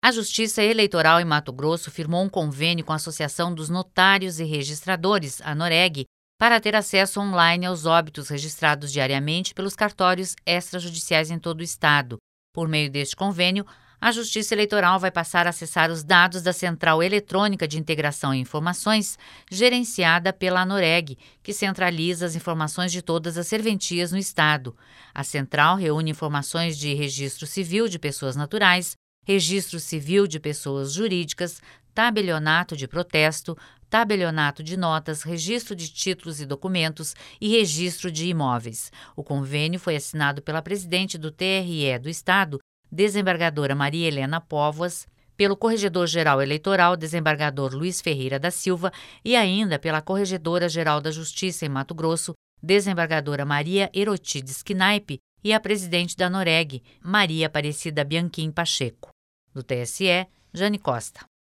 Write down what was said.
A Justiça Eleitoral em Mato Grosso firmou um convênio com a Associação dos Notários e Registradores, a ANOREG, para ter acesso online aos óbitos registrados diariamente pelos cartórios extrajudiciais em todo o estado. Por meio deste convênio, a Justiça Eleitoral vai passar a acessar os dados da Central Eletrônica de Integração e Informações, gerenciada pela ANOREG, que centraliza as informações de todas as serventias no estado. A central reúne informações de registro civil de pessoas naturais, registro civil de pessoas jurídicas, tabelionato de protesto, tabelionato de notas, registro de títulos e documentos e registro de imóveis. O convênio foi assinado pela presidente do TRE do estado, desembargadora Maria Helena Póvoas, pelo Corregedor-Geral Eleitoral, desembargador Luiz Ferreira da Silva, e ainda pela Corregedora-Geral da Justiça em Mato Grosso, desembargadora Maria Erotides Knaipe, e a presidente da ANOREG, Maria Aparecida Bianchim Pacheco. Do TSE, Jane Costa.